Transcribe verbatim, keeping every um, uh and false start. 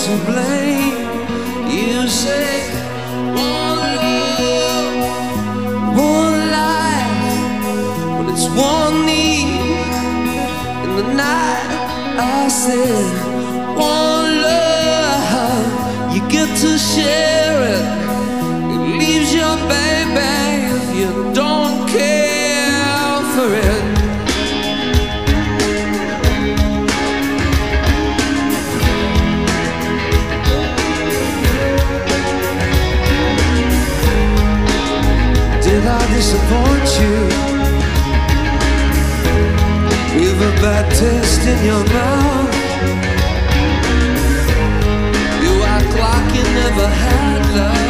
to blame. You say one love, one life, but it's one need. In the night I said one love, you get to share it. It leaves your baby if you don't care for it. Did I disappoint you with a bad taste in your mouth? You act like you never had love.